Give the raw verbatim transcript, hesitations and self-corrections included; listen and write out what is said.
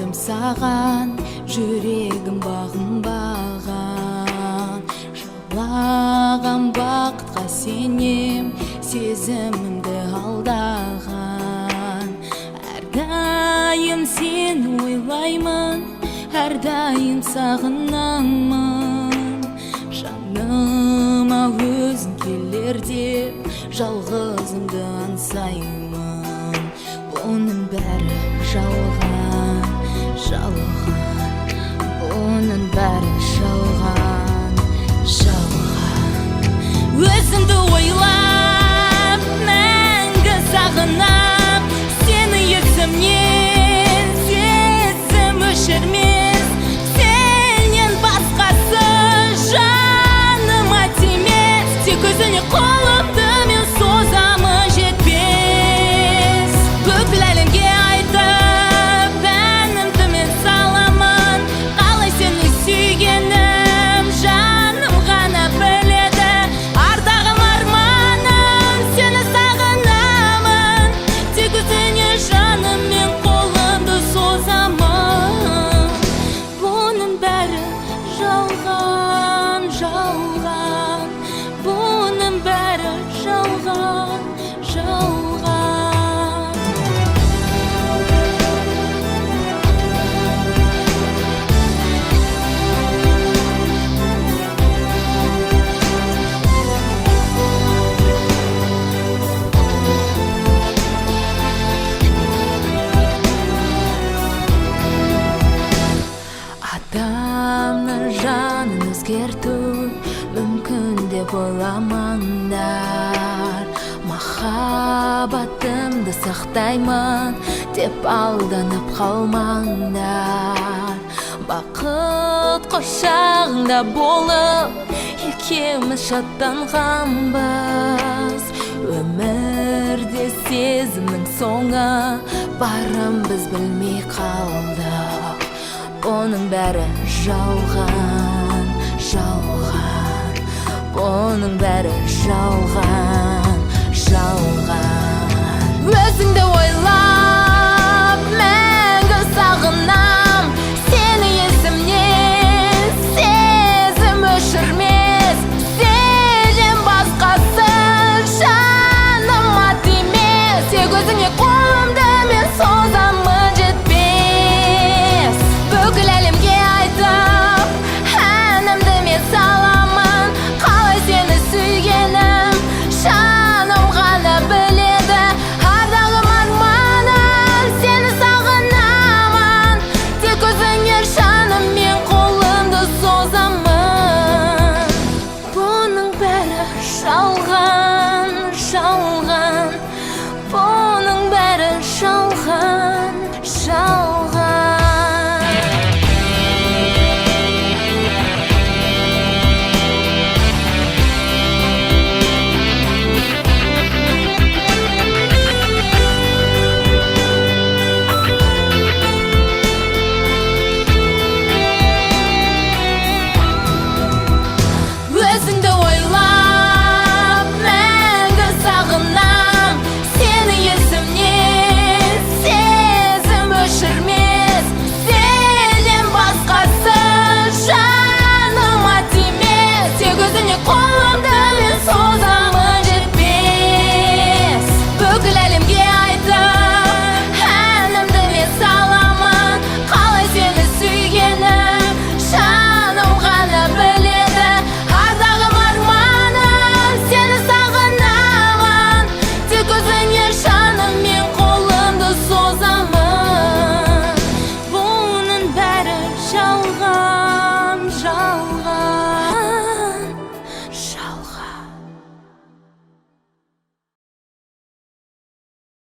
сенем саған, жүрегім бағынбаған. Жылаған бақытқа сенем, сезімімді алдаған. Әрдайым сені ойлаймын, әрдайым сағынамын. Жаныма өзің келерде, жалғызымды аңсаймын. Бұның бәрі жалған, жалған. Бұның бәрі жалған, жалған. Өзіңді ойлап, мәңгі сағынам. Сені есімнен, сезім өшірмес. Сенен басқасы жаныма тимес. Тек өзіне қолымды мен созамын, жетпес. Бүкіл әлемге айтып, әнімді мен саламын. Қалай сені сүйгенім жаным ғана біледі. Ардағым арманым, сені сағынамын. Тек өзіне жаным мен қолымды созамын. Бұның бәрі жалған, жалған. Бұның бәрі жалған, жалған. Адамның жанын өзгерту мүмкін деп ойламаңдар. Махаббатымды сақтаймын деп алданып қалмаңдар. Бақыт құшағында болып, екеуміз шаттанғанбыз. Өмірде сезімнің соңы барын біз білмей қалдық. Бұның бәрі жалған, жалған. Бұның бәрі жалған.